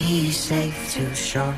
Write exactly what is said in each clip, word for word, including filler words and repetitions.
be safe to shore.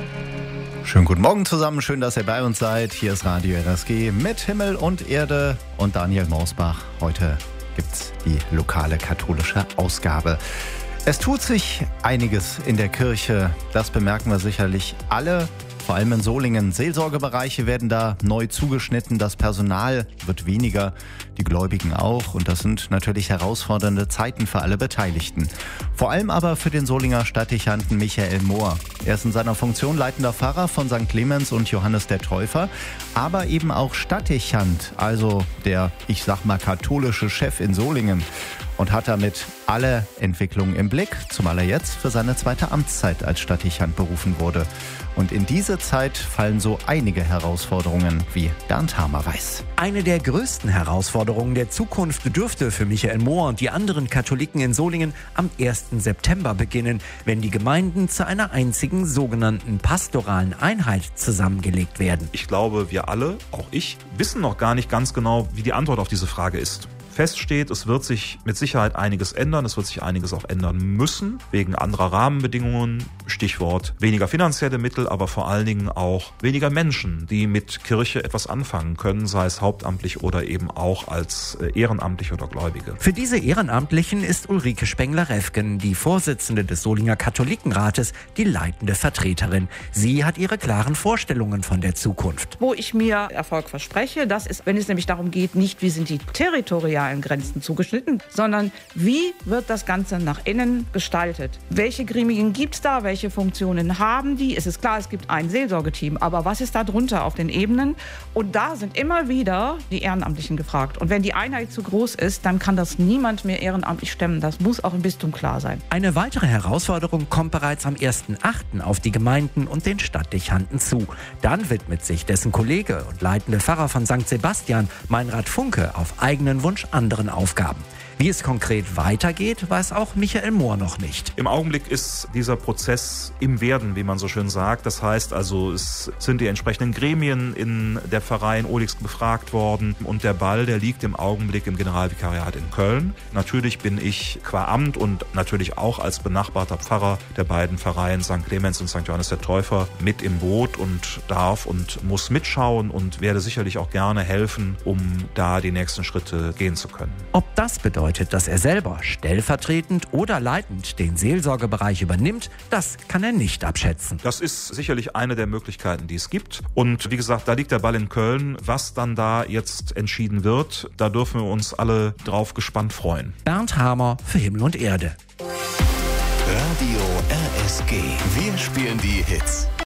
Schönen guten Morgen zusammen, schön, dass ihr bei uns seid. Hier ist Radio R S G mit Himmel und Erde und Daniel Mausbach. Heute gibt's die lokale katholische Ausgabe. Es tut sich einiges in der Kirche, das bemerken wir sicherlich alle. Vor allem in Solingen. Seelsorgebereiche werden da neu zugeschnitten. Das Personal wird weniger, die Gläubigen auch. Und das sind natürlich herausfordernde Zeiten für alle Beteiligten. Vor allem aber für den Solinger Stadtdechanten Michael Mohr. Er ist in seiner Funktion leitender Pfarrer von Sankt Clemens und Johannes der Täufer, aber eben auch Stadtdechant, also der, ich sag mal, katholische Chef in Solingen. Und hat damit alle Entwicklungen im Blick, zumal er jetzt für seine zweite Amtszeit als Stadtdechant berufen wurde. Und in diese Zeit fallen so einige Herausforderungen, wie Bernd Hamer weiß. Eine der größten Herausforderungen der Zukunft dürfte für Michael Mohr und die anderen Katholiken in Solingen am ersten September beginnen, wenn die Gemeinden zu einer einzigen sogenannten pastoralen Einheit zusammengelegt werden. Ich glaube, wir alle, auch ich, wissen noch gar nicht ganz genau, wie die Antwort auf diese Frage ist. Fest steht, es wird sich mit Sicherheit einiges ändern, es wird sich einiges auch ändern müssen, wegen anderer Rahmenbedingungen, Stichwort weniger finanzielle Mittel, aber vor allen Dingen auch weniger Menschen, die mit Kirche etwas anfangen können, sei es hauptamtlich oder eben auch als Ehrenamtliche oder Gläubige. Für diese Ehrenamtlichen ist Ulrike Spengler-Refken, die Vorsitzende des Solinger Katholikenrates, die leitende Vertreterin. Sie hat ihre klaren Vorstellungen von der Zukunft. Wo ich mir Erfolg verspreche, das ist, wenn es nämlich darum geht, nicht wie sind die territorialen Grenzen zugeschnitten, sondern wie wird das Ganze nach innen gestaltet? Welche Gremien gibt es da? Welche Funktionen haben die? Es ist klar, es gibt ein Seelsorgeteam, aber was ist da drunter auf den Ebenen? Und da sind immer wieder die Ehrenamtlichen gefragt. Und wenn die Einheit zu groß ist, dann kann das niemand mehr ehrenamtlich stemmen. Das muss auch im Bistum klar sein. Eine weitere Herausforderung kommt bereits am ersten achten auf die Gemeinden und den Stadtdechanten zu. Dann widmet sich dessen Kollege und leitende Pfarrer von Sankt Sebastian, Meinrad Funke, auf eigenen Wunsch anderen Aufgaben. Wie es konkret weitergeht, weiß auch Michael Mohr noch nicht. Im Augenblick ist dieser Prozess im Werden, wie man so schön sagt. Das heißt also, es sind die entsprechenden Gremien in der Pfarrei in Ohlix befragt worden und der Ball, der liegt im Augenblick im Generalvikariat in Köln. Natürlich bin ich qua Amt und natürlich auch als benachbarter Pfarrer der beiden Pfarreien Sankt Clemens und Sankt Johannes der Täufer mit im Boot und darf und muss mitschauen und werde sicherlich auch gerne helfen, um da die nächsten Schritte gehen zu können. Ob das bedeutet, dass er selber stellvertretend oder leitend den Seelsorgebereich übernimmt, das kann er nicht abschätzen. Das ist sicherlich eine der Möglichkeiten, die es gibt. Und wie gesagt, da liegt der Ball in Köln. Was dann da jetzt entschieden wird, da dürfen wir uns alle drauf gespannt freuen. Bernd Hamer für Himmel und Erde. Radio R S G. Wir spielen die Hits.